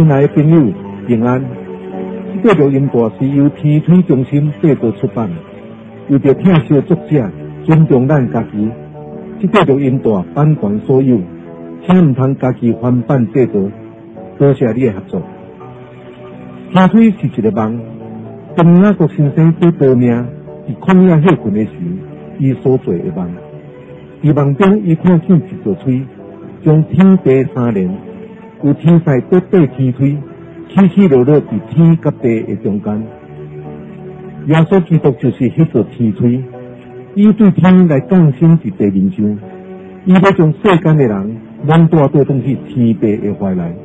亲爱的朋友平安。这个录音带是由天推中心制作出版，为着听小作者尊重咱家己，这个录音带版权所有，请唔通家己翻版制作，多谢你的合作。天推是一个梦，当那个先生在报名伫旷野休困的时，伊所做的梦。伫梦中，伊看见一座推，将天地三连，有天使在对天推，起起落落伫天甲地的中间。耶稣基督就是迄座天推，伊对天来降生伫地面上，伊要将世间的人拢带倒转去天父的怀内。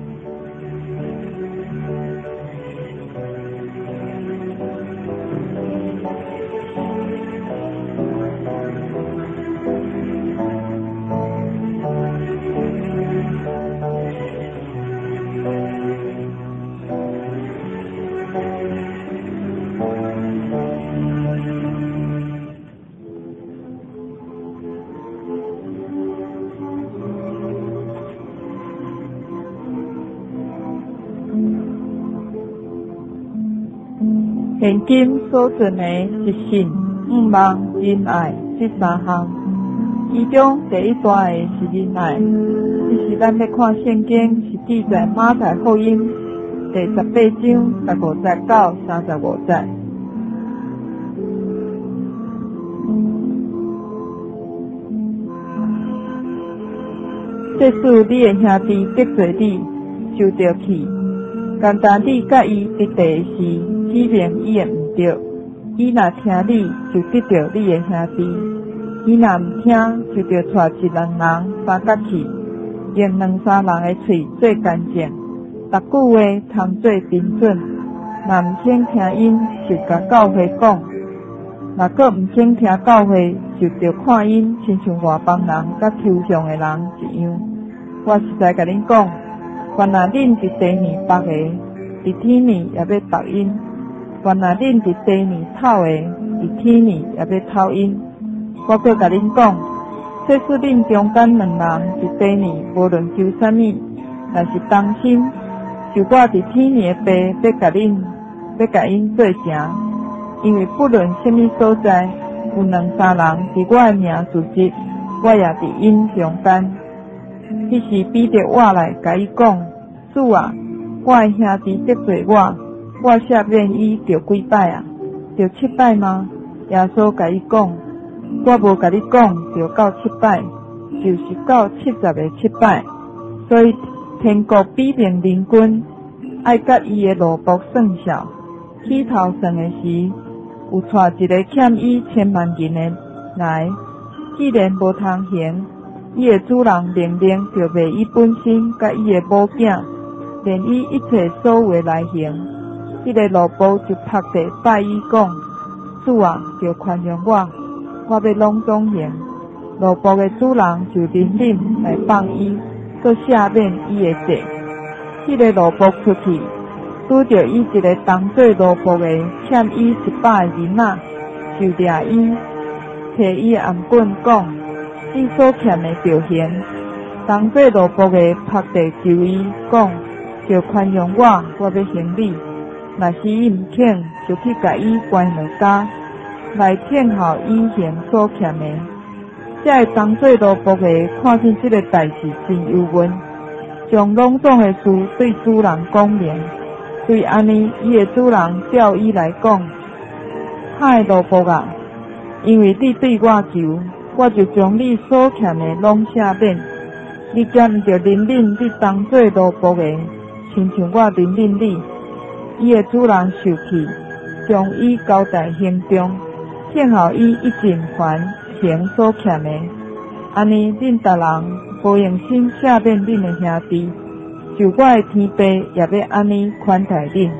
现今所存的一信、五望、仁爱这三项，其中第一大的是仁爱，这是咱要看圣经是记载马太福音第18章第50到35节。这次你的兄弟得罪你，受着气，简单你甲伊伫地时。指明伊会毋对，伊若听你，就得着你的兄弟；伊若毋听，就着带一两人三角去，用两三人的喙做干净，逐句话通做评准。若毋肯听因，就甲教会讲；若阁毋肯听教会，就着看因，亲像外邦人甲抽象的人一样。我实在甲恁讲，原来恁伫地面绑的，伫天面也要绑因。原来恁伫地面偷的，伫天面也要偷因。我阁甲恁讲，即使恁中间两人伫地面无论求啥物，若是同心，就我伫天面的爸要甲因做成。因为不论什么所在，有两三人伫我的名组织，我也伫因中间。迄时彼得活来甲伊讲：主啊，我的兄弟得罪我赦免伊着几摆啊？着7摆吗？耶稣甲伊讲：我无甲你讲着到7摆，就是到70个7摆。所以天国比命人君，爱甲伊的奴仆算数。起头算的时，有带一个欠伊10万银的来，既然无通行，伊的主人命令着卖伊本身甲伊的某囝，连伊一切所有的来行。迄个奴仆就拍地拜伊讲：主啊，着宽容我要拢总行。奴仆的主人就忍忍来放伊，搁赦免伊的罪。迄个奴仆出去，拄着伊一个当做奴仆的欠伊100个银仔，就掠伊，摕伊的颔棍讲：你所欠的着还。当做奴仆的拍地求伊讲：着宽容我要行你。若是伊毋肯，就去甲伊关落家，来听候伊行所欠的。这个当做奴仆的看见这个代志真忧闷，将拢总的事对主人讲明。对安尼，伊的主人叫伊来讲：嗨，奴仆啊，因为你对我求，我就将你所欠的拢赦免。你敢毋着忍忍你当做奴仆的，亲像我忍忍你。伊的主人受气，将伊交代行中，听候伊一尽还行所欠的。安尼，恁逐人无用心赦免恁的兄弟，就我的天父也要安尼款待恁。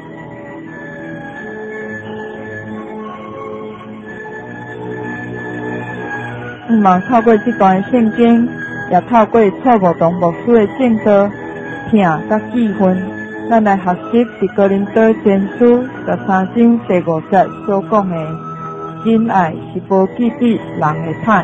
望透过这段圣经，也透过蔡国栋牧师的正道，听甲记分。咱来学习伫哥林多前书13章第5节所讲的：仁爱是无记比人的歹。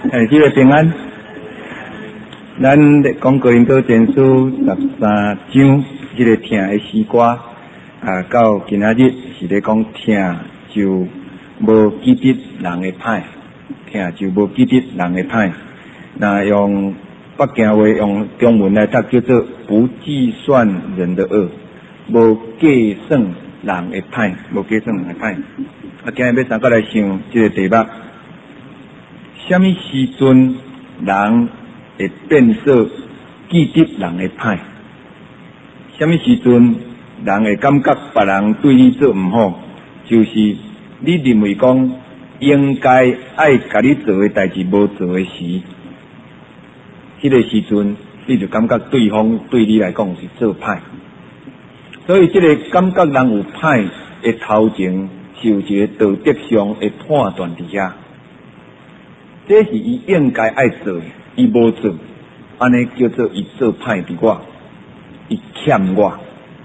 这个平安，咱讲哥林多前书13章，这个听的诗歌到今仔日是咧讲听就无记得人的歹，听就无记得人的歹。那用北京话用中文来读叫做不计算人的恶，无计算人的歹，无计算人的歹。今日要三个来想这个题目。什么时阵人会变作记得人的歹？什么时阵人会感觉别人对你做唔好？就是你认为讲应该爱甲你做的代志无做的时，这个时阵你就感觉对方对你来讲是做歹。所以这个感觉人有歹的头前，是有一个道德上的判断伫遐。这是伊应该爱做的，伊无做，安尼叫做伊做歹伫我，伊欠我。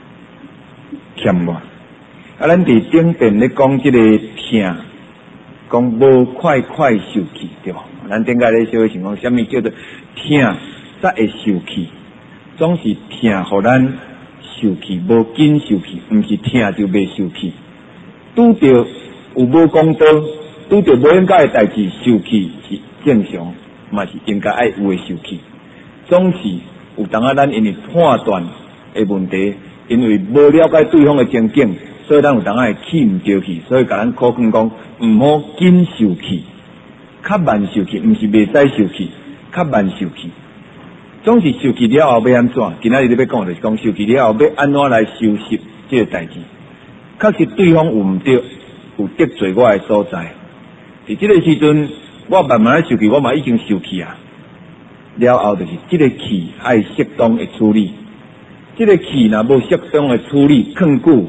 咱伫顶边咧讲这个听，讲无快快受气，对吧？咱顶下咧小想讲，什么叫做听才会受气？总是听，互咱受气，无紧受气，毋是听就袂受气。拄着有无公道，拄着无应该的代志，受气是正常，嘛是应该爱有的受气。总是有当咱因为判断的问题，因为无了解对方的情景，所以咱有当会气唔着气，所以甲咱考劝讲，唔好紧受气，较慢受气，毋是袂使受气，较慢受气。总是受气了后要安怎？今仔日你要讲就是讲受气了后要安怎来收拾这个代志。确实对方有唔对，有得罪我的所在。伫这个时阵，我慢慢受气，我嘛已经受气啊。了后就是这个气爱适当的处理，这个气若无适当的处理，更久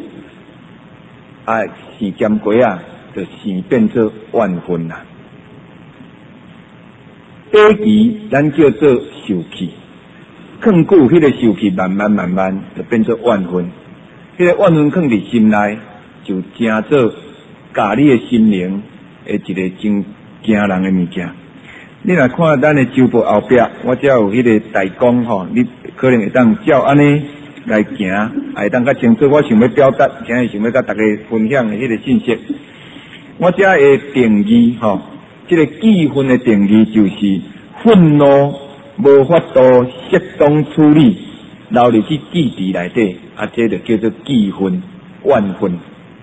时间过就生变做怨恨啦。第一咱叫做受气，更久迄个受气慢慢就变做怨恨。迄个怨恨放伫心内，就成做教你的心灵的一个真惊人的物件。你若看咱的周报后壁，我只有迄个大纲吼，你可能会当照安尼来行，会当较清楚。我想要表达，今日想要甲大家分享的迄个信息。我只的定义吼，这个记恨的定义就是愤怒无法度适当处理，留入去记忆内底。这就叫做记恨、怨恨、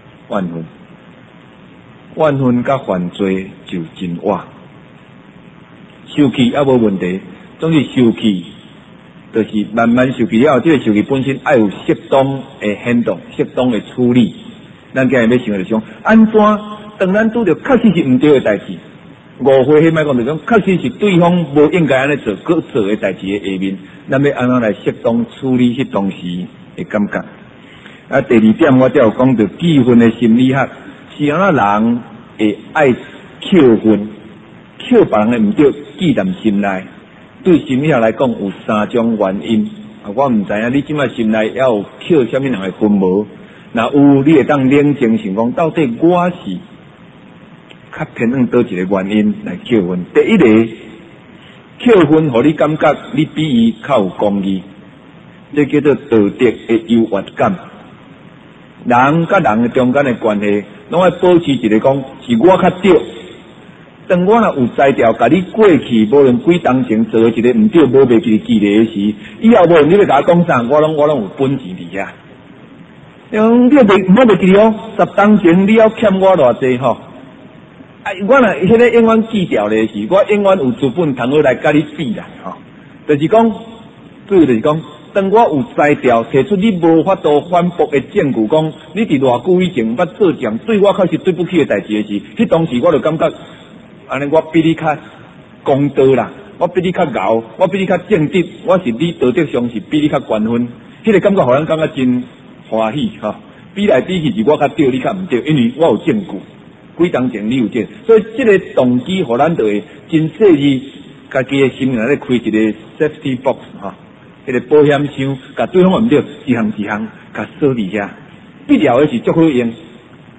怨恨甲犯罪就真活。受气也无问题，总是受气，就是慢慢受气了后，这个受气本身要有适当的行动、适当的处理。咱今日要想就想，安怎当咱拄着确实是毋对的代志，误会迄摆讲就讲，确实是对方无应该安尼做，搁做的代志的下面，咱要安怎来适当处理迄当时的感觉。第二点，我才有讲到记恨的心理学，是安怎人会爱扣分，扣别人的毋对，记在心内。对心理学来讲，有3种原因。我毋知影你即摆心内要有扣什么人的分无？若有，你会当冷静想讲，到底我是较偏向倒一个原因来扣分？第一个，扣分，互你感觉你比伊较有公义，这叫做道德的优越感。人甲人的中间的关系，拢要保持一个讲是我较对。当我若有才调，甲你过去无论几当前做一个毋对、无袂记记的时，以后无论你要甲我讲啥，我拢有本钱伫遐。你袂袂记哦，10当前你要欠我偌济吼？我若迄个永远记掉的是，我永远有资本通好来甲你比啦吼。就是讲，主要就是讲。当我有才调，提出你无法度反驳的证据，讲你伫偌久以前捌做这样对我确实对不起的代志的时，迄当时我就感觉，安尼我比你较公道啦，我比你较牛，我比你较正直，我是你道德上是比你较高分，迄个感觉互咱感觉真欢喜吼。比来比去是我较对，你较毋对，因为我有证据，几当前你有这，所以这个动机互咱就会真细致，家己的心内咧开一个 safety box 吼。迄个保险箱，甲对方毋对，一项甲锁伫遐，必了的是足好用。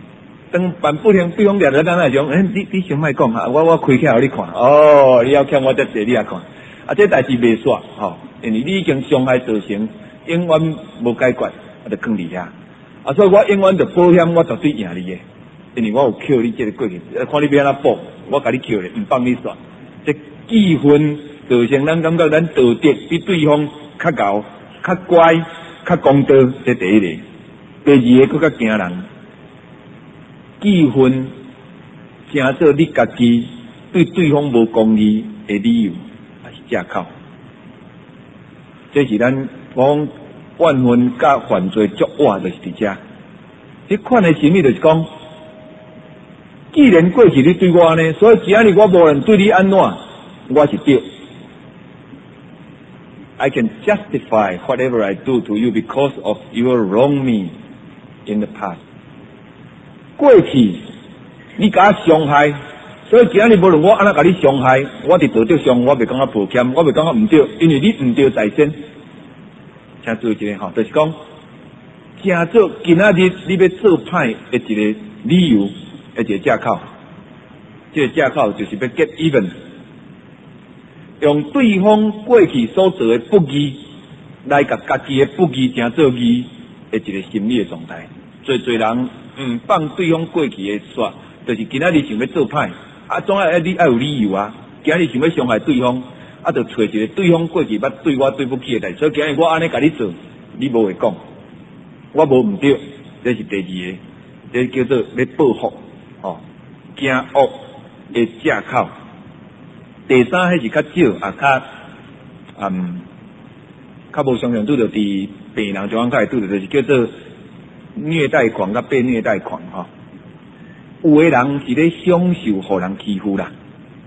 当办不良对方掠到咱那种，你先莫讲哈，我开起来互你看。哦，你要欠我这济，你也看。啊，这代志袂煞吼，因为你已经伤害造成，永远无解决，就放伫遐。啊，所以我永远就保险，我绝对赢你的，因为我有扣你这个过去，看你要安怎报，我甲你扣咧，唔放你煞。这记分造成咱感觉咱道德比对方较高、较乖、较公道，这第一个。第二个更较惊人，记分成做你家己对对方无公义的理由，还是借口。这是咱讲怨恨甲犯罪作恶，就是伫遮。这款的心理就是讲，既然过去你对我呢，所以只要我无论对你安怎，我是对。I can justify whatever I do to you because of your wrong me in the past. 过去你甲我伤害，所以只要你无论我安怎甲你伤害，我伫道德上我袂感觉抱歉，我袂感觉唔对，因为你唔对在先。请注意一下吼，就是讲，正做今仔日你要做歹的一个理由，一个借口。这个借口就是要 get even。用对方过去所做的不义来甲家己的不义成做义的一个心理的状态。侪人放对方过去的煞，就是今仔日想要做歹，啊，总爱你爱有理由啊。今仔日想要伤害对方，啊，就找一个对方过去捌对我对不起的代，所以今日我安尼甲你做，你无会讲，我无唔对，这是第二个，这叫做要报复，哦，惊恶的借口。第三，迄是较少啊，较无常常拄到伫病人状况下拄到，就是叫做虐待狂甲被虐待狂吼。有的人是咧享受互人欺负啦，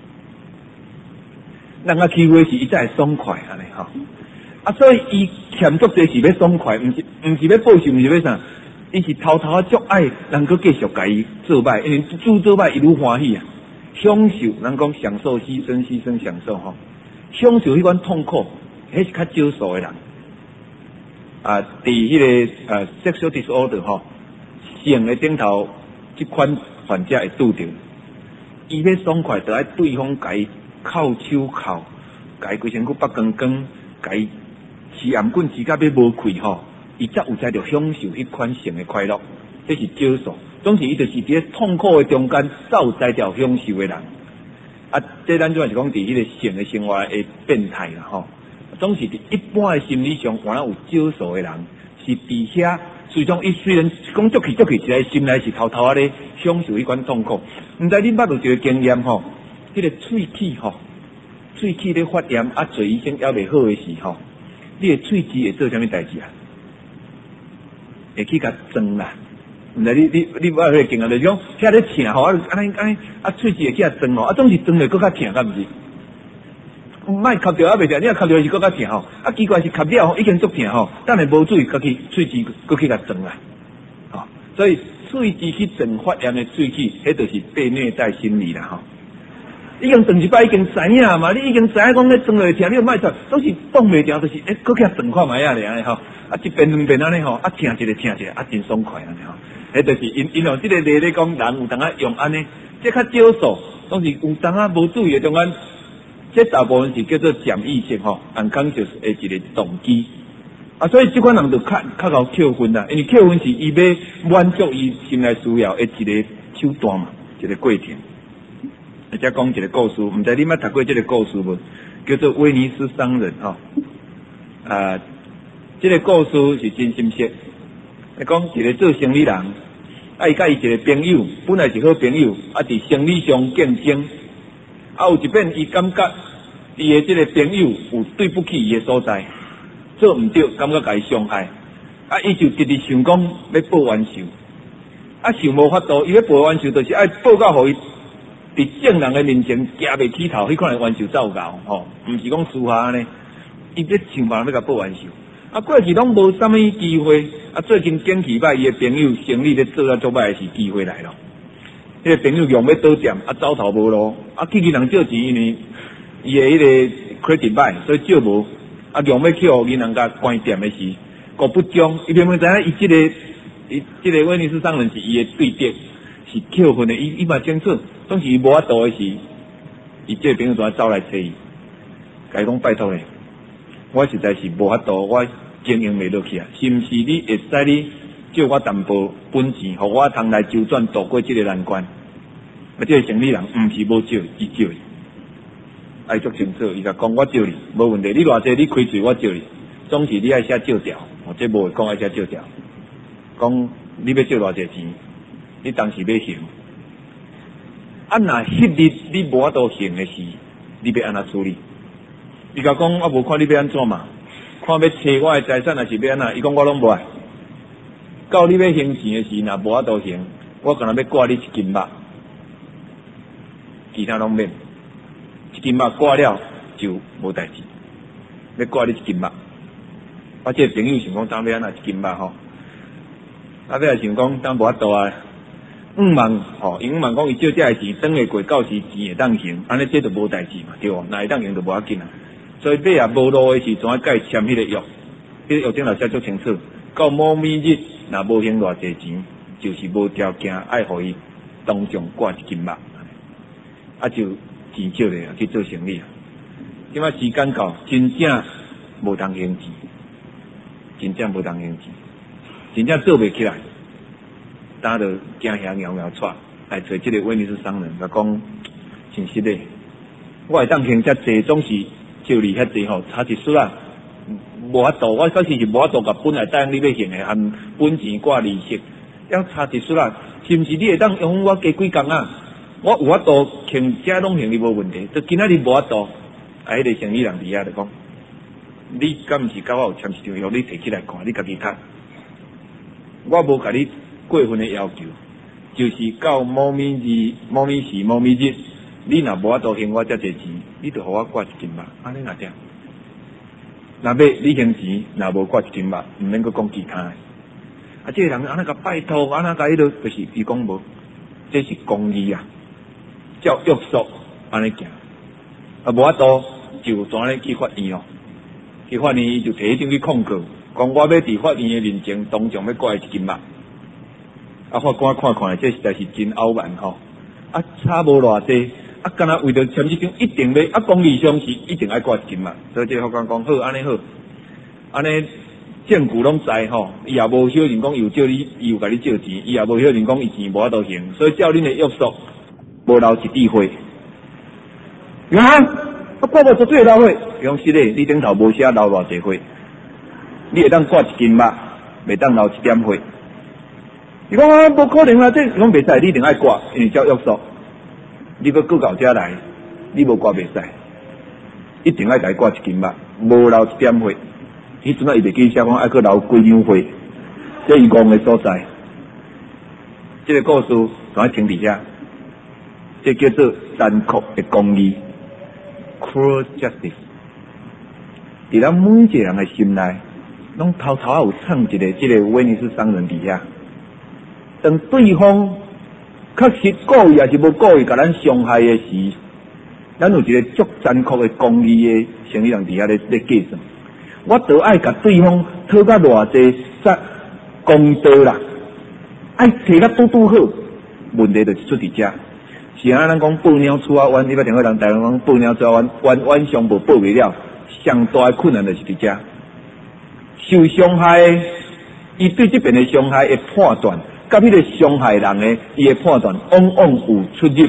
人家欺负的是伊才会爽快安尼吼。啊，所以伊欠足侪是要爽快，毋是要报仇，毋是要啥，伊是偷偷足爱，人搁继续甲伊做歹，因为做歹伊愈欢喜啊。享受，人讲享受牺牲，牺牲享受吼，享受迄款痛苦，迄是较少数的人。啊，伫迄个sexual disorder 吼，性的顶头，即款患者会拄着，伊要爽快，就爱对方甲伊扣手铐，甲伊规身躯拔光光，甲伊饲颔棍饲甲要无气吼，伊才有才着享受迄款性的快乐，这是少数。总是伊就是伫咧痛苦的中间，才有才调享受的人。啊，这咱主要是讲伫迄个性的生活的变态啦吼。总是伫一般的心理上，原来有少数的人是伫遐，虽然讲足气，实在心内是偷偷啊咧享受迄款痛苦。毋知你捌有一个经验吼，迄个喙齿吼，喙齿咧发炎啊，做医生还袂好的时吼，你的喙齿会做啥物代志啊？会去甲装啦。毋知你捌迄个经验，就是讲遐咧疼吼，安尼啊，喙齿会去甲装吼，啊，总是装咧搁较疼，敢毋是？莫吸着啊袂疼，你若吸着是搁较疼吼，啊，奇怪是吸了吼已经足疼吼，等下无注意，家己喙齿搁去甲装啦，吼，所以喙齿去装发炎的喙齿，迄就是被虐待心理啦吼。已经装一摆已经知影嘛，你已经知影讲咧装落疼，你就莫做，总是挡袂掉，就是搁去甲装看卖啊咧安尼吼，啊一遍两遍安尼吼，啊疼一个，啊真爽快安尼吼。迄就是因用即个例咧讲，人有当啊用安尼，即较少数，总是有当啊无注意的中间，这大部分是叫做潜意识吼，unconscious的一个动机。啊，所以即款人就较够扣分啦，因为扣分是伊要满足伊心内需要的一个手段嘛，一个过程。而且讲一个故事，毋知你捌读过这个故事无？叫做威尼斯商人吼。这个故事是真心实。讲一个做生意人，啊，伊甲伊一个朋友，本来是好朋友，啊，伫生意上竞争，啊，有一遍伊感觉伊的这个朋友有对不起伊的所在，做毋对，感觉甲伊伤害，啊，伊就直直想讲要报冤仇，啊，想无法度，伊要报冤仇，就是爱报到互伊伫证人的面前夹袂起头，迄款冤仇造谣，吼，毋是讲私下呢，伊要想办法要甲报冤仇。啊，过去拢无啥物机会，啊，最近景气歹，伊的朋友生意咧做啊足歹，是机会来咯。迄个朋友用要倒店，啊，走头无路，啊，去人借钱，因为伊的迄个 credit 歹，所以借无，啊，用要去互银行甲关店的时，果不忠，伊明明知影伊即个威尼斯商人是伊的对敌， 是扣分的，伊嘛清楚，总是无法度的是，伊这个朋友怎走来找伊，甲伊讲拜托咧，我实在是无法度，我经营袂落去啊，是毋是你会使你借我淡薄本钱，互我通来周转度过这个难关？啊，这个生理人毋是无借，伊借伊，爱足清楚，伊甲讲我借你，无问题，你偌济你开嘴我借你，总是你爱写借条，哦，这无会讲爱写借条，讲你要借偌济钱，你当时要还。啊，若迄日你无法度还的事，你要安怎处理？伊甲讲我无看你要安怎嘛，看要摕我的财产还是要安怎？伊讲我拢无爱。到你要还钱的时，若无法度还，我可能要挂你一斤肉，其他拢免。一斤肉挂了就无代志，要挂你一斤肉。我这个朋友想讲当要安怎一斤肉吼，啊，尾想讲当无法度啊。5万吼，因5万讲伊借这个钱，等下过到时钱会当还，安尼这就无代志嘛，对无？若会当还就无要紧啊。所以尾也无路的时，怎啊甲伊签迄个约？迄个约顶头写足清楚，到某米日若无还偌济钱，就是无条件爱互伊当场挂一斤肉，啊就钱借咧去做生意啊。即摆时间到，真正无通还钱，真正无通还钱，真正做袂起来。打着惊吓摇摇喘，来找这个威尼斯商人，甲讲真实的，我会当还遮济，总是借你遐济吼，差一丝啊，无法度，我确实是无法度甲本来答应你要还的，含本钱挂利息，要差一丝啊，是毋是你会当用我加几工啊？我有法度还遮拢还你无问题，就今仔日无法度，啊，迄个生意人伫遐就讲，你敢毋是甲我有签一张约？你摕起来看，你家己看，我无甲你过分的要求，就是到某米日、某米时、某米日，你若无法度还我遮济钱，你就互我挂一斤肉，安尼若点？若要你还钱，若无挂一斤肉，毋免阁讲其他的。啊，这个人安尼甲拜托，安尼甲迄落，就是伊讲无，这是公义啊，照约束安尼行。啊，无法度就怎咧去法院哦？去法院伊就摕迄种去控告，讲我要伫法院的面前当场要挂一斤肉。啊，法官看看，这实在是真傲慢吼！啊，差无偌济，啊，干那为着签这张，一定要啊，公理上是一定爱挂一斤嘛。所以这个法官讲好，安尼好，安尼证据拢在吼，伊也无晓人讲有借你，伊有甲你借钱，伊也无晓人讲伊钱无法度还，所以照恁的约束，无留一滴血。啊，我挂无绝对留血，讲是嘞，你顶头无写留偌济血，你会当挂一斤肉，袂当留一点血。伊讲啊，无可能啊！这讲袂使，你一定爱挂，因为照约束。你搁到遮来，你无挂袂使，一定爱来挂一斤肉，无留一点血。迄阵啊，伊袂记写讲爱搁留几两血，这伊讲的所在。这个故事怎停伫遐？这叫做残酷的公义 （cruel justice）。伫咱每一个人的心内，拢偷偷有藏一个这个威尼斯商人伫遐。当对方确实故意还是无故意，甲咱伤害的时，咱有一个足残酷的公义的生意人伫遐咧计算。我都爱甲对方讨到偌济公道啦，爱摕甲拄好。问题就是出伫遮，是啊，咱讲报鸟出啊弯，你捌听过人台湾讲报鸟出啊弯，弯上无报袂了，上大的困难就是伫遮。受伤害，伊对这边的伤害的判断。甲迄个伤害人的，伊的判断往往有出入。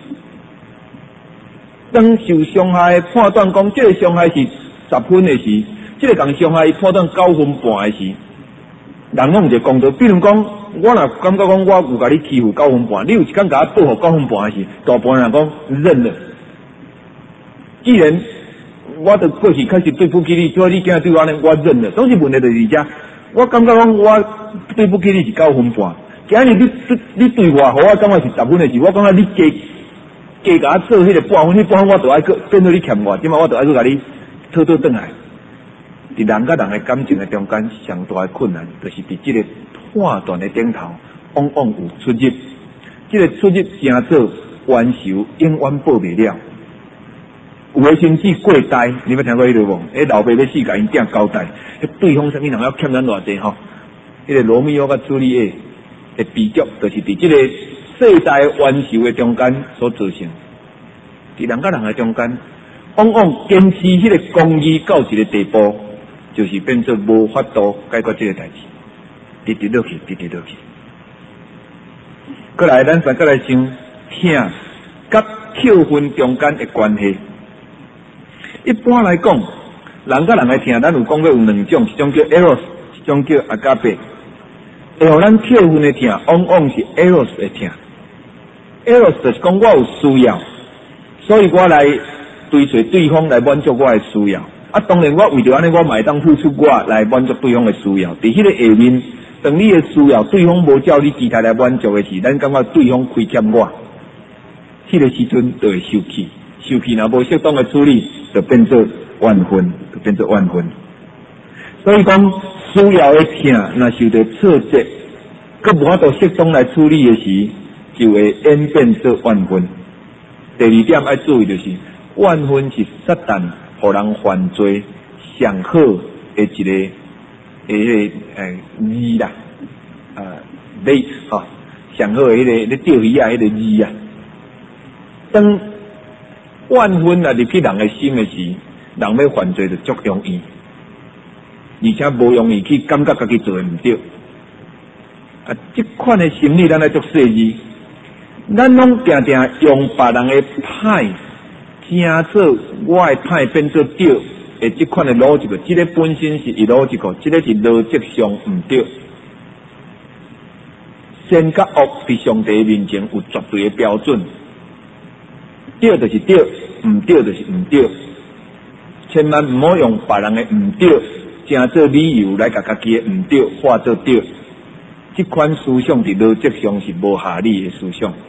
当受伤害的判断讲，这个伤害是10分的时，这个共伤害伊判断9分半的时，人拢有一个公道。比如讲，我若感觉讲我有甲你欺负9分半，你有一天甲我报复9分半的时，大部分人讲认了。既然我的过去开始对不起你，所以你今日对我安尼，我认了。总是问题就是遮，我感觉讲我对不起你是9分半。今日你对我，互我感觉是10分的时，我感觉你加甲我做迄个半分，迄半分我就爱去变做你欠我，即摆我就爱去甲你讨转来。伫人甲人的感情的中间，上大的困难，就是伫这个判断的顶头，往往有出入。这个出入成做冤仇，永远报袂了。有诶甚至过代，你捌听过迄个无？老爸要死甲因囝交代，对方啥物人要欠咱偌济吼？迄个罗密欧甲朱丽叶的比较，就是伫这个世代冤仇的中间所造成。伫人甲人的中间，往往坚持迄个公义到一个地步，就是变做无法度解决这个代志，直直落去。过来，咱再来想疼甲扣分中间的关系。一般来讲，人甲人的疼，咱有讲过有两种，一种叫 eros， 一种叫阿加贝。会互咱扣分的疼，往往是 eros 的疼。eros 就是讲我有需要，所以我来追随对方来满足我的需要。啊，当然我为着安尼，我嘛会当付出我来满足对方的需要。伫迄个下面，当你的需要对方无照你期待来满足的时，咱感觉对方亏欠我，迄个时阵就会生气。生气若无适当的处理，就变做怨恨。所以讲，需要的疼，若受到挫折，佮无法度适当来处理的时，就会演变做怨恨。第二点要注意就是，怨恨是撒旦互人犯罪上好的一个字啦，你吼上好的迄个钓鱼啊，迄个字啊。当怨恨啊入去人的心的时，人要犯罪就足容易，而且无容易去感觉家己做的唔对。啊，这款的心理咱来做细致，咱拢定定用别人的歹，正做我的歹变做对的这款的逻辑，这个本身是一逻辑，这个是逻辑上唔对。善甲恶伫上帝面前有绝对的标准，对就是对，唔对就是唔对。千万唔好用别人的唔对，正做理由来甲家己的唔对化作对。这款思想伫逻辑上是无合理的思想。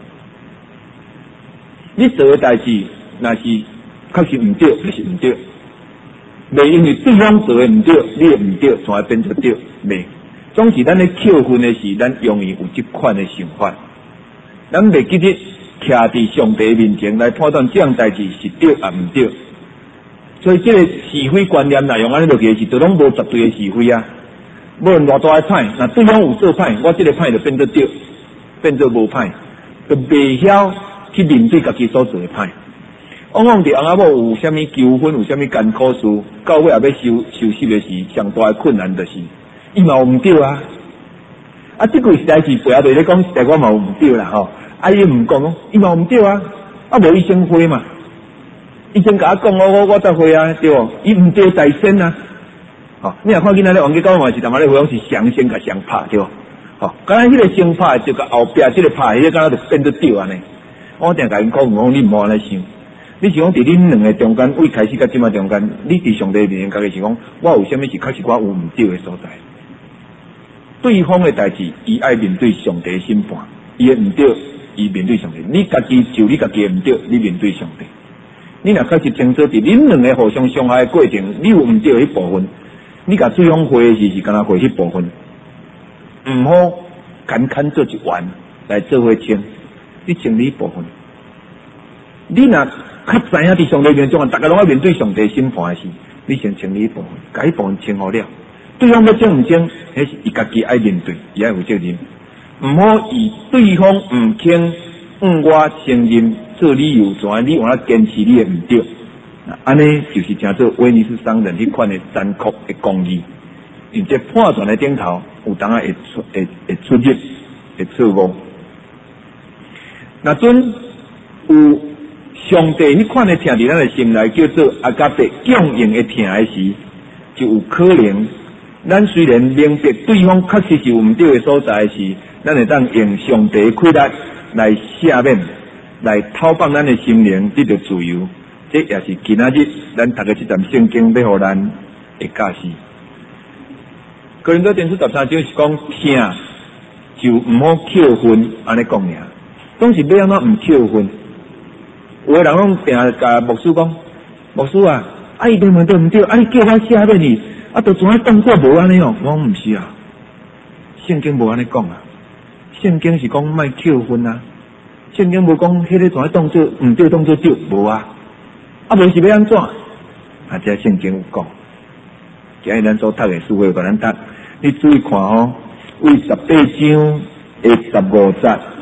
你做的代志，若是确实唔对，就是唔对。袂因为对方做的唔对，你的唔对，从而变做对，袂。总是咱咧扣分的时，咱容易有这款的想法。咱袂记得徛伫上帝面前来判断这样代志是对啊唔对。所以这个是非观念，若用安尼落去是，就拢无绝对的是非啊。无论偌大的歹，那对方有做歹，我这个歹就变做对，变做无歹，就袂晓去面对家己所做的歹。往往伫翁仔某有啥物纠纷，有啥物艰苦事，到尾也要收拾的时，上大的困难就是，伊嘛有唔对啊。啊，这句实在是背后咧讲，实在我嘛有唔对啦吼。啊，伊唔讲，伊嘛有唔对啊。啊，无伊先回嘛。伊先甲我讲，我才回啊，对无？伊唔对在先啊。吼，你若看见咱咧王家高嘛是淡薄咧回讲是上先甲上拍对无？吼，刚才迄个先拍就甲后壁即个拍，迄个敢若就变做对安尼。我定甲因讲，你唔好安尼想。你是讲伫恁两个中间，为开始甲即马中间，你伫上帝面前家己是讲，我有啥物事确实我有唔对的所在。对方的代志，伊爱面对上帝的审判，伊的唔对，伊面对上帝。你家己就你家己的唔对，你面对上帝。你若确实清楚伫恁两个互相伤害的过程，你有唔对的迄部分。你甲对方回的是敢若回迄部分，唔好牵做一丸来做伙清，你清理部分。你若较知影伫上帝面前，大家拢要面对上帝审判的时，你先清理部分，甲迄部分清好了。对方要清唔清，迄是伊家己爱面对，伊爱负责任。唔好以对方唔清，我承认做理由，怎啊你往那坚持你的唔对。安尼就是叫做威尼斯商人迄款的残酷的公义，而且判断的顶头有当啊会出入会错误。那阵有上帝迄款的疼伫咱的心内，叫做阿加贝供应的疼的时，就有可能咱虽然明白对方确实是有唔对的所在的时，咱会当用上帝的亏力来赦免，来讨放咱的心灵得到自由。这也是今仔日咱读的这段圣经要互咱的教示。哥林多前书13章是讲疼就唔好扣分，安尼讲尔。总是要安怎唔扣分？有的人拢定甲牧师讲，牧师啊，伊对问对唔对？你叫我赦免你，就怎啊当作无安尼哦？我唔是啊，圣经无安尼讲啊。圣经是讲莫扣分啊，圣经无讲迄个怎啊当作唔对，当作对，无啊。无是要安怎？这圣经有讲，今日咱所读的书会甲咱读，你注意看哦，为18章的15节，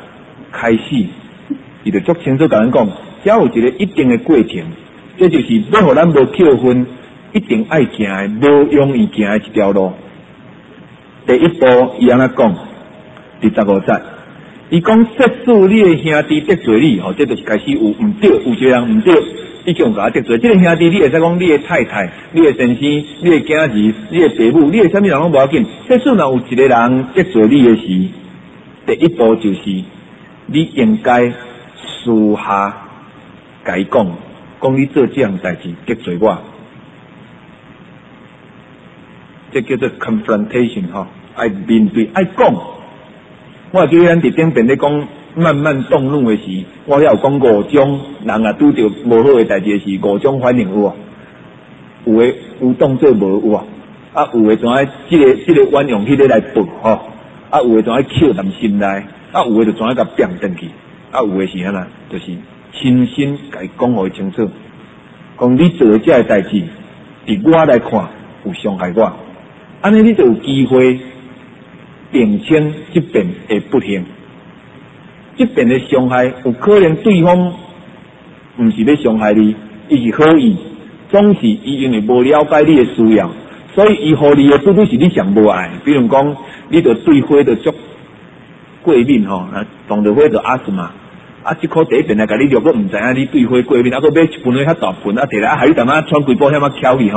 开始，伊就足清楚甲咱讲，只有一个一定的过程，这就是要互咱无扣分，一定爱行的，无容易行的一条路。第一步，伊安怎讲？第15节，伊讲设使你的兄弟得罪你，这就是开始有毋对，有一个人毋对，伊叫甲得罪。这个兄弟，你会使讲你的太太、你的先生、你的囝儿、你的爸母、你的啥物人拢无要紧。设使若有一个人得罪你的时，第一步就是你应该私下甲伊讲你做这样代志得罪我，这叫做 confrontation 爱面对爱讲。我记得咱伫顶边咧讲慢慢动怒的时，我有讲5种人啊拄着无好的代志的时，5种反应有啊，有诶有当做无有啊，有诶怎啊这个冤用迄个来报有诶怎啊扣淡心内，有诶就怎啊甲变转去，有诶是安那，就是亲身甲伊讲互伊清楚，讲你做诶这个代志，伫我来看有伤害我，安尼你就有机会澄清这边的不幸，这边的伤害有可能对方毋是要伤害你，伊是好意，总是伊因为无了解你的需要，所以伊互你的拄拄是你上无爱。比如讲，你着对火着足过敏撞着火着阿斯嘛，即颗第一遍来甲你录，佫毋知影你对火过敏，佫买一盆迄较大盆摕来，害你淡仔穿几保险翘去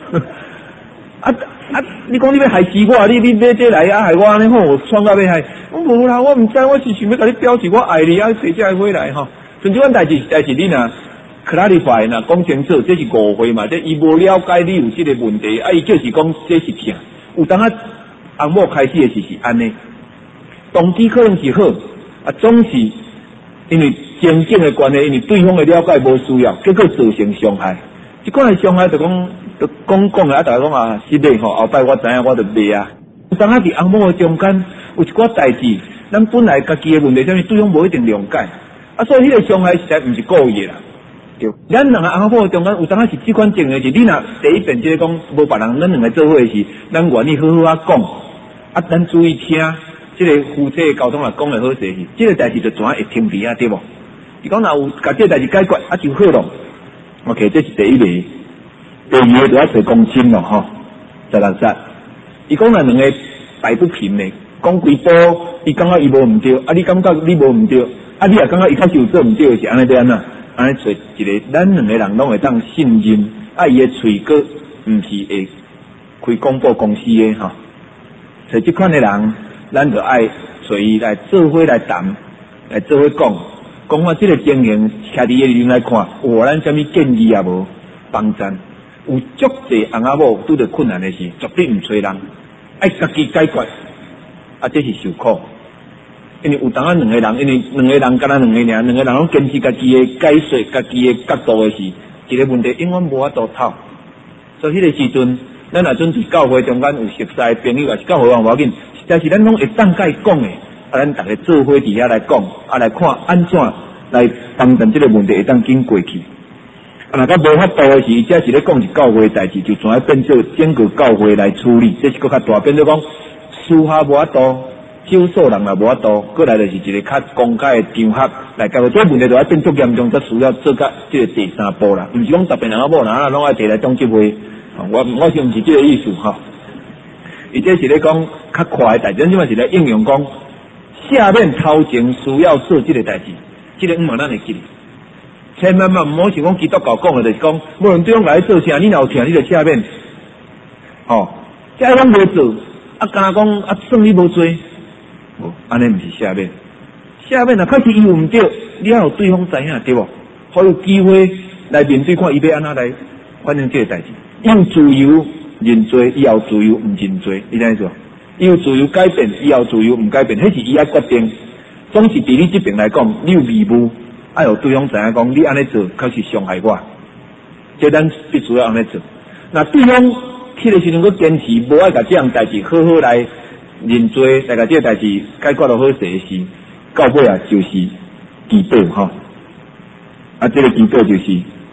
你讲你要害死我，你买这来害我安尼我创到要害，我无啦，我毋知，我是想要甲你表示我爱你摕这回来甚至阮代志你若 clarify 若讲清楚，这是误会嘛，这伊无了解你有这个问题，伊就是讲这是骗，有当翁某开始的是安尼，动机可能是好，总是因为情境的关系，因为对方的了解无需要，结果造成伤害。这款的伤害就讲大家讲是嘞后摆我知影我就袂啊。有当伫翁某的中间有一寡代志，咱本来家己的问题，啥物对方无一定谅解，所以迄个伤害实在毋是故意的啦。对，咱两个翁某的中间有当是这款情形是，你若第一遍即个讲无别人，咱两个做伙的是，咱愿意好好讲，咱注意听，这个夫妻的沟通来讲的好势是，这个代志就怎会停止对无？伊讲若有甲这个代志解决就好咯。OK， 这是第一个。第二个就要找公亲咯16节，伊讲若两个摆不平的，讲规波，伊感觉伊无毋对，你感觉你无毋对，你也感觉伊确实有做毋对的是安尼对安那，安尼找一个咱两个人拢会当信任，伊的喙哥毋是会开广播公司的所以这款的人，咱就爱找伊来做伙来谈，来做伙讲我这个情形，徛伫个人来看，有咱啥物建议也无帮衬。有足济翁仔某拄着困难的事，绝对毋找人，爱家己解决，这是受苦。因为有当两个人，因为两个人敢若两个尔，两个人拢坚持家己的解说、家己的角度的事，一个问题永远无法度透。所以迄个时阵，咱若准伫教会中间有熟识的朋友，也是教会人无要紧，实在是咱拢会当甲伊讲的，咱逐个做伙伫遐来讲，来看安怎来帮助这个问题会当紧过去。若甲无法度的时，这是咧讲是教会的代志，就全变做整个教会来处理，这是搁较大，变做讲私下无法度，少数人也无法度，过来就是一个较公开的场合来解决这个问题，就要变足严重，才需要做甲这个第三步啦。毋是讲特别人啊某人拢爱摕来当集会，我是毋是这个意思伊这是咧讲较快的代志，咱即嘛是咧应用讲下面头前需要做这个代志，这个咱会记。千万毋好像讲基督教讲的，就是讲无论对方来做啥，你若有听，你就下面，这拢无做，敢讲算你无做，安尼毋是下面。下面若确实伊有毋对，你要有对方知影对无？好有机会来面对看伊要安怎来反映这个代志。伊有自由认罪，伊有自由毋认罪，你知影做？伊有自由改变，伊有自由毋改变，迄是伊爱决定。总是伫你这边来讲，你有义务。爱有对方知影讲，你安尼做确实伤害我，这咱必须要安尼做。那对方迄个时阵，佮坚持无爱甲这样代志好好来认罪，来甲这个代志解决落好势时，到尾就是祈祷这个祈祷就是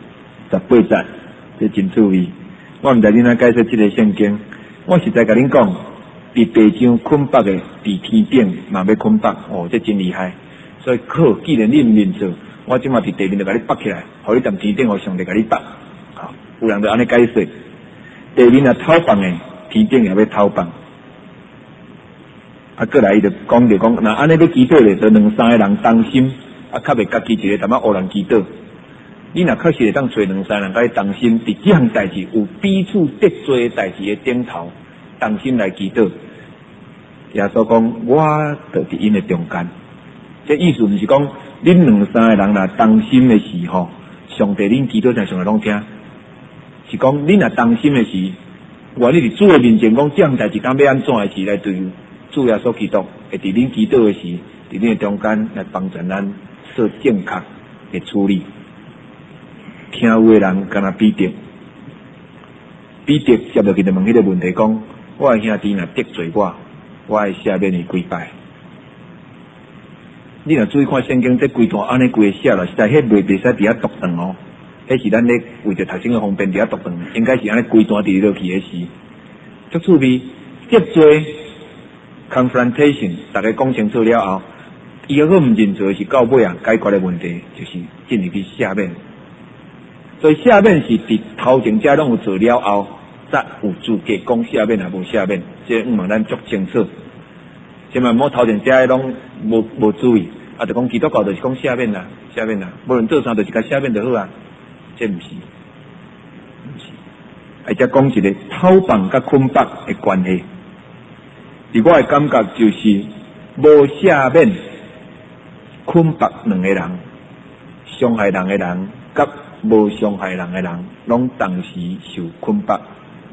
18节，这真趣味。我毋知恁解释这个圣经，我实在甲恁讲，伫地上困北的，伫天顶嘛要困北，这真厉害。 所以好，既然你唔认错，我即马伫地面就甲你拔起来，互你踮天顶，互上帝甲你拔。啊，有人就安尼解释，地面啊偷放诶，天顶也要偷放。啊，过来伊就讲，那安尼要祈祷咧，就2、3个人同心，啊，较袂家己一个淡仔黑人祈祷。你若确实会当找2、3个人甲你同心，伫这项代志有彼此得罪的代志的顶头，同心来祈祷。耶稣讲，我就伫因的中间。这意思毋是讲恁2、3个人若同心的时候，上帝恁祈祷才上帝拢听，是讲恁若同心的时，我你伫主的面前讲，这项代志当要安怎的时来对主耶稣基督，会伫恁祈祷的时，伫恁的中间来帮助咱做正确的处理。听有的人敢若彼得接落去就问迄个问题讲，我的兄弟若得罪我会赦免伊几摆？你若注意看圣经，这规段安尼规个写落，实在迄袂使伫遐读断哦。迄是咱咧为着读经的方便伫遐读断，应该是安尼规段伫落去的时，足趣味。得罪 confrontation， 大家讲清楚了后，伊如果唔认罪，是到尾啊解决的问题，就是进入去赦免。所以赦免是伫头前者拢有做了后，才有资格讲赦免啊无赦免，这毋望咱足清楚。千万毋好头前者拢无注意，啊，就讲基督教就是讲赦免啦，赦免啦，无论做啥就是甲赦免就好啊，这毋是。而且讲一个偷放甲捆绑的关系，伫我的感觉就是无赦免捆绑2个人，伤害人的人甲无伤害人的人，拢同时受捆绑。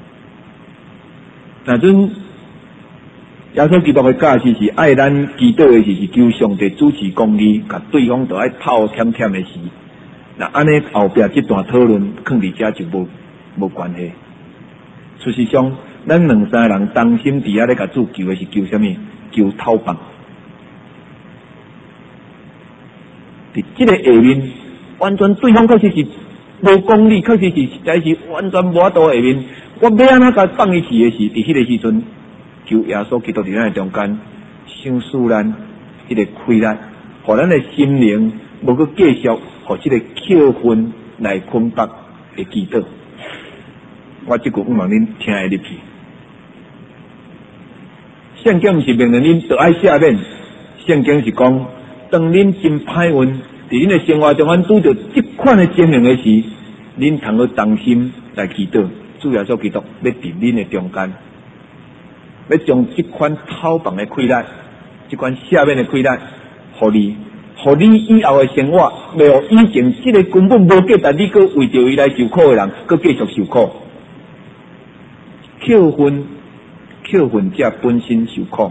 那阵耶稣基督的教示是爱咱祈祷的是求上帝主持公义，甲对方都爱透舔舔的事。那安尼后壁这段讨论放伫遮就无关系。事实上，咱2、3个人同心伫遐咧甲主求的是求什么？求偷放。伫这个下面，完全对方确实是无公理，确实是实在是完全无法度下面。我要安怎甲放伊去的是，伫迄个时阵，求耶稣基督伫咱的中间，赏赐咱迄个开力，互咱的心灵无去继续互这个扣分来捆绑的祈祷。我这句毋望恁听会入去。圣经毋是命令恁得爱赦免，圣经是讲，当恁真歹运，伫恁的生活中间拄着这款的情形的时，恁通去同心来祈祷，主耶稣基督要伫恁的中间，要将这款偷放的开力，这款赦免的开力，互你以后的生活，袂互以前这个根本无价值，你搁为着伊来受苦的人，搁继续受苦。扣分者本身受苦，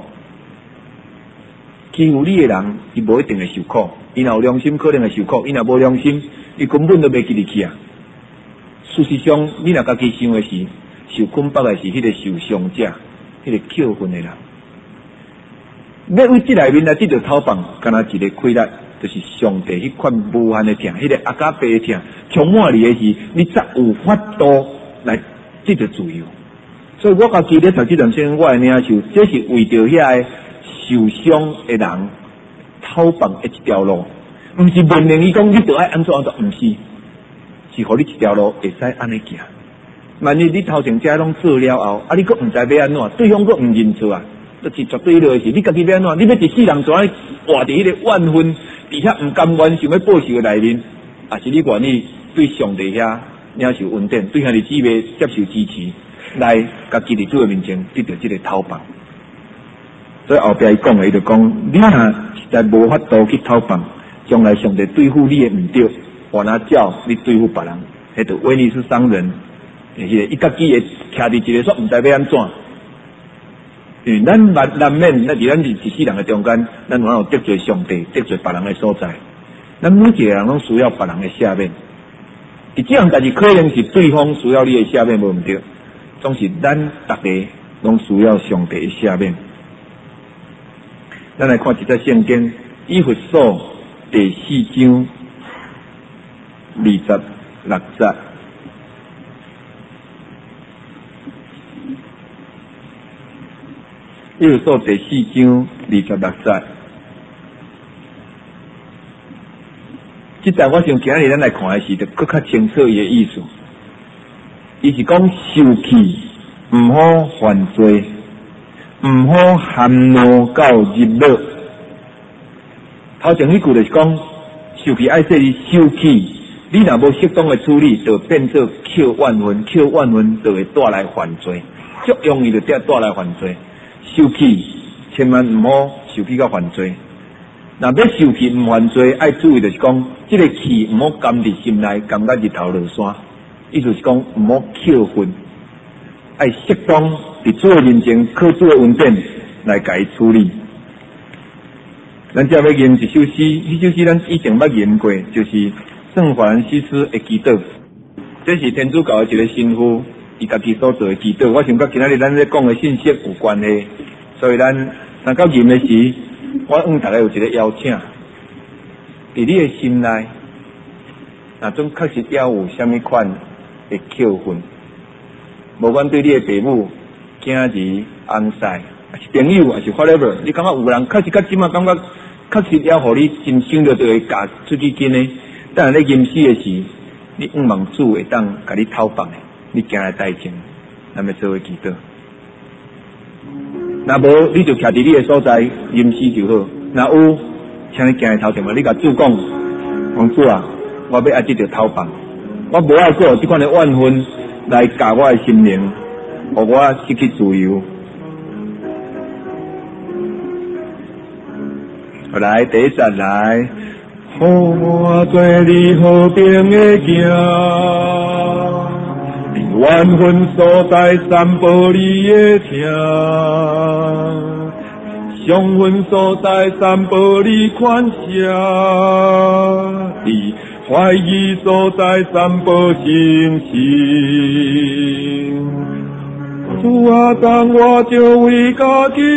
欺负你的人，伊无一定会受苦。伊若有良心，可能会受苦；伊若无良心，伊根本都袂记入去啊。事实上，你若家己想的是，受捆绑的是迄个受伤者，迄个扣分的人。要为这内面来得到偷放，干那一个开力，就是上帝迄款无限的疼，迄个阿加贝的疼，充满你的是，你才有法度来得到自由。所以我家己咧读这段圣经，我会领受，这是为着遐个受伤的人偷放的一条路，毋是命令伊讲你得爱安怎安怎，毋是，是互你一条路会使安尼行。万一你头前遮拢做了后，啊，你佫毋知要安怎，对方佫毋认错啊，这是绝对落的是，你家己要安怎？你要一世人怎活伫迄个怨恨，伫遐毋甘愿想要报仇的内面，啊，是你愿意对上帝遐领受恩典，对兄弟姊妹接受支持？来，家己伫主的面前得到这个偷放，所以后壁伊讲的，伊就讲，你若实在无法度去偷放，将来上帝对付你的唔对，我拿叫你对付别人，迄就威尼斯商人，伊家己会徛伫一个说唔知要安怎，因为咱难免，咱伫咱一世人的中间，咱往往有得罪上帝、得罪别人的所在，咱每一个人拢需要别人的赦免，伫这样代志可能是对方需要你的赦免无唔对。总是咱大家拢需要上帝的赦免。咱来看一则圣经，以弗所第4章26节。以弗所第4章26节。 即段我想今日咱来看的是，就更较清楚伊的意思。伊是讲受气毋好犯罪，毋好含怒到入脑。头前迄句就是讲，受气爱说你受气，你若无适当的处理，就变做扣怨恨，扣怨恨就会带来犯罪，足容易就带来犯罪。受气千万毋好受气到犯罪。若要受气毋犯罪，爱注意就是讲，即个气毋好甘伫心内，甘甲日头落山。意思是讲毋好扣分，爱适当伫主的面前靠主的恩典来甲伊处理。咱接要吟一首诗，迄首诗咱以前捌吟过，就是圣法兰西斯的祈祷。这是天主教的一个神父伊家己所做的祈祷。我想甲今仔日咱咧讲的信息有关系，所以咱到吟的时，我大家有一个邀请，伫你的心内，若总确实也有啥物款的扣分，无管对你的父母、囝儿、翁婿，还是朋友，还是 whatever， 你感觉有人确实较即马感觉确实也互你真想着就会夹出去紧的，但係咧吟诗的时，你毋望主会当甲你讨放的，你行来代前，咱要做伙祈祷。若无，你就徛伫你的所在吟诗就好。若有，请你行来头前嘛，你甲主讲，王主啊，我要爱得到讨放，我无爱过即款的怨恨来夹我的心灵，互我失去自由。来，第一节来，互我做你和平的行，伫怨恨所在散播你的听，伤痕所在散播你款声，伫怀疑所在散播信心。主啊，当我就为家己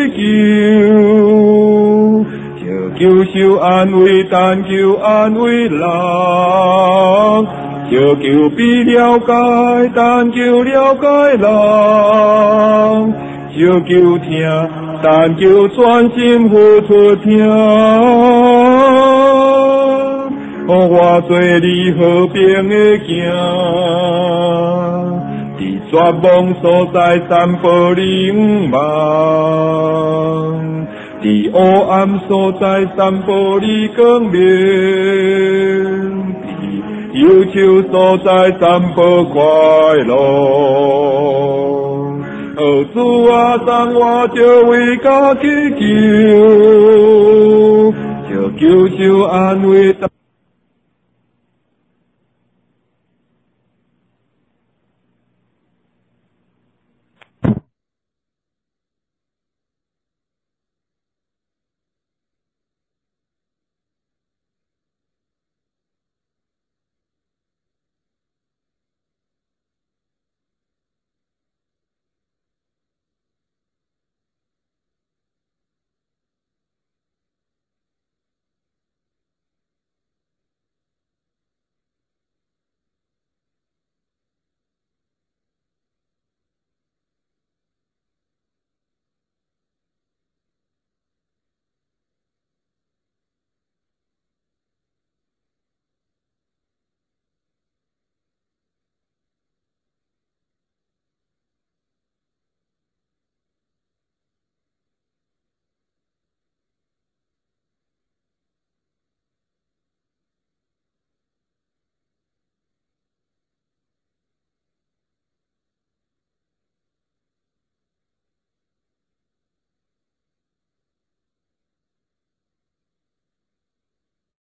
求。求受安慰，但求安慰人；求比了解，但求了解人；求听，但求专心付出听。我做你和平的行，伫绝望所在散播你光芒。伫黑暗所在散播你光明，伫忧愁所在散播快乐。主啊，当我就为家己求，就求受安慰。